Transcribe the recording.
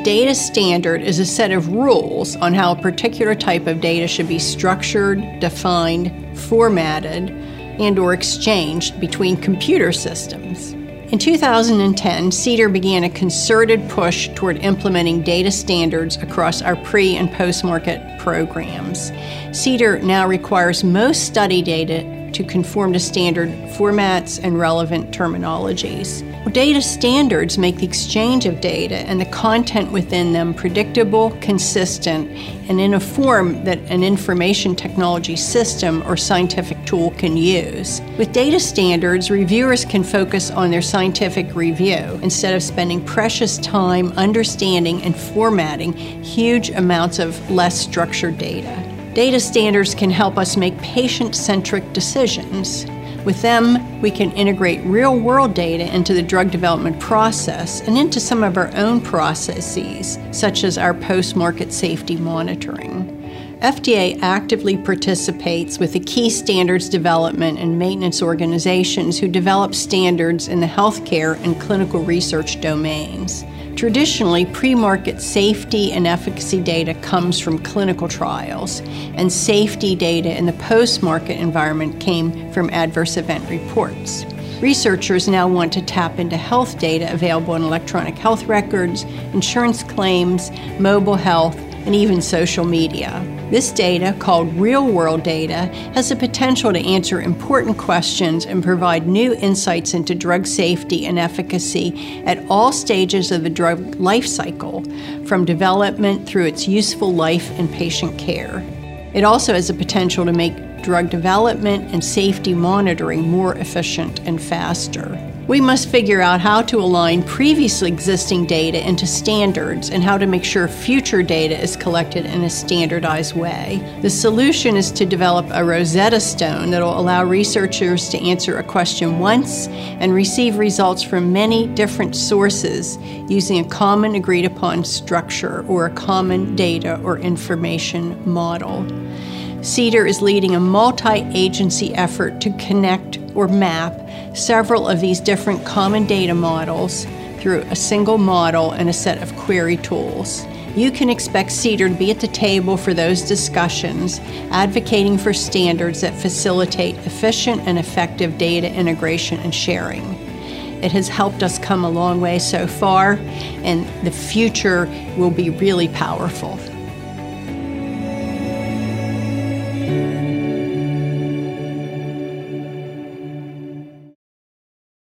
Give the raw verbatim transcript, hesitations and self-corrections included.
data standard is a set of rules on how a particular type of data should be structured, defined, formatted, and or exchanged between computer systems. In two thousand ten, CDER began a concerted push toward implementing data standards across our pre- and post-market programs. CDER now requires most study data to conform to standard formats and relevant terminologies. Data standards make the exchange of data and the content within them predictable, consistent, and in a form that an information technology system or scientific tool can use. With data standards, reviewers can focus on their scientific review instead of spending precious time understanding and formatting huge amounts of less structured data. Data standards can help us make patient-centric decisions. With them, we can integrate real-world data into the drug development process and into some of our own processes, such as our post-market safety monitoring. F D A actively participates with the key standards development and maintenance organizations who develop standards in the healthcare and clinical research domains. Traditionally, pre-market safety and efficacy data comes from clinical trials, and safety data in the post-market environment came from adverse event reports. Researchers now want to tap into health data available in electronic health records, insurance claims, mobile health, and even social media. This data, called real-world data, has the potential to answer important questions and provide new insights into drug safety and efficacy at all stages of the drug life cycle, from development through its useful life and patient care. It also has the potential to make drug development and safety monitoring more efficient and faster. We must figure out how to align previously existing data into standards and how to make sure future data is collected in a standardized way. The solution is to develop a Rosetta Stone that will allow researchers to answer a question once and receive results from many different sources using a common agreed upon structure or a common data or information model. CDER is leading a multi-agency effort to connect or map several of these different common data models through a single model and a set of query tools. You can expect CDER to be at the table for those discussions, advocating for standards that facilitate efficient and effective data integration and sharing. It has helped us come a long way so far, and the future will be really powerful.